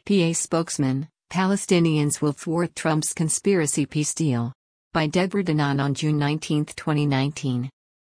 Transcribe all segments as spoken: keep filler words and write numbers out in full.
P A spokesman, Palestinians will thwart Trump's conspiracy peace deal. By Deborah Danan on June nineteenth, twenty nineteen.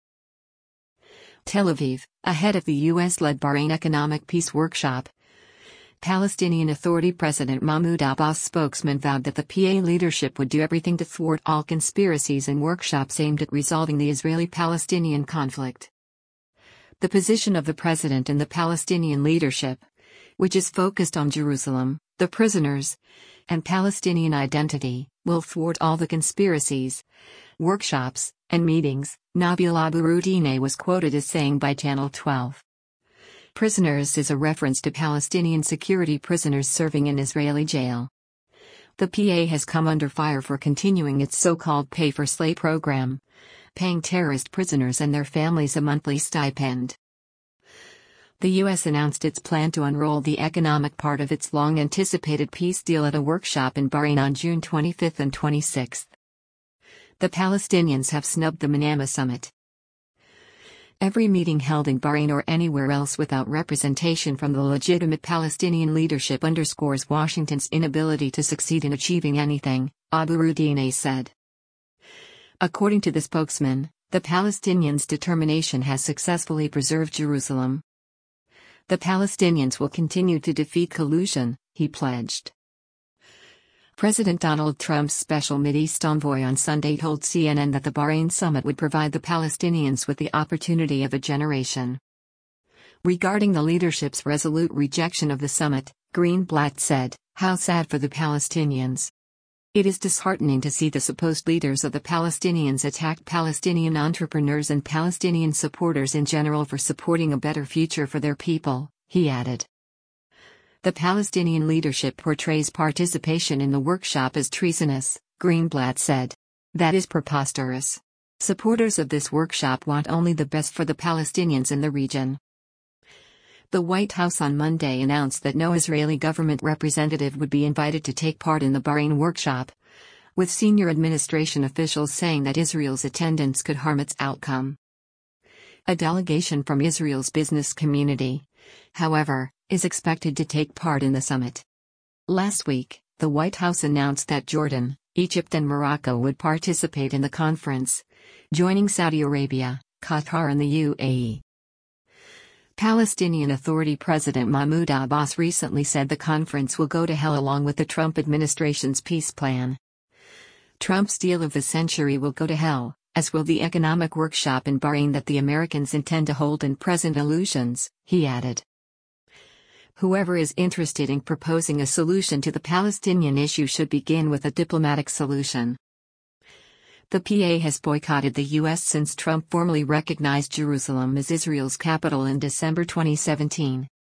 Tel Aviv, ahead of the U S-led Bahrain Economic Peace Workshop. Palestinian Authority President Mahmoud Abbas' spokesman vowed that the P A leadership would do everything to thwart all conspiracies and workshops aimed at resolving the Israeli-Palestinian conflict. The position of the president and the Palestinian leadership, which is focused on Jerusalem, the prisoners, and Palestinian identity, will thwart all the conspiracies, workshops, and meetings, Nabil Abu-Rudineh was quoted as saying by Channel twelve. Prisoners is a reference to Palestinian security prisoners serving in Israeli jail. The P A has come under fire for continuing its so-called pay-for-slay program, paying terrorist prisoners and their families a monthly stipend. The U S announced its plan to unroll the economic part of its long-anticipated peace deal at a workshop in Bahrain on June twenty-fifth and twenty-sixth. The Palestinians have snubbed the Manama summit. Every meeting held in Bahrain or anywhere else without representation from the legitimate Palestinian leadership underscores Washington's inability to succeed in achieving anything, Abu-Rudineh said. According to the spokesman, the Palestinians' determination has successfully preserved Jerusalem. The Palestinians will continue to defeat collusion, he pledged. President Donald Trump's special Mideast envoy on Sunday told C N N that the Bahrain summit would provide the Palestinians with the opportunity of a generation. Regarding the leadership's resolute rejection of the summit, Greenblatt said, "How sad for the Palestinians. It is disheartening to see the supposed leaders of the Palestinians attack Palestinian entrepreneurs and Palestinian supporters in general for supporting a better future for their people," he added. The Palestinian leadership portrays participation in the workshop as treasonous, Greenblatt said. That is preposterous. Supporters of this workshop want only the best for the Palestinians in the region. The White House on Monday announced that no Israeli government representative would be invited to take part in the Bahrain workshop, with senior administration officials saying that Israel's attendance could harm its outcome. A delegation from Israel's business community, however, is expected to take part in the summit. Last week, the White House announced that Jordan, Egypt and Morocco would participate in the conference, joining Saudi Arabia, Qatar and the U A E. Palestinian Authority President Mahmoud Abbas recently said the conference will go to hell along with the Trump administration's peace plan. Trump's deal of the century will go to hell, as will the economic workshop in Bahrain that the Americans intend to hold in present illusions, he added. Whoever is interested in proposing a solution to the Palestinian issue should begin with a diplomatic solution. The P A has boycotted the U S since Trump formally recognized Jerusalem as Israel's capital in December twenty seventeen.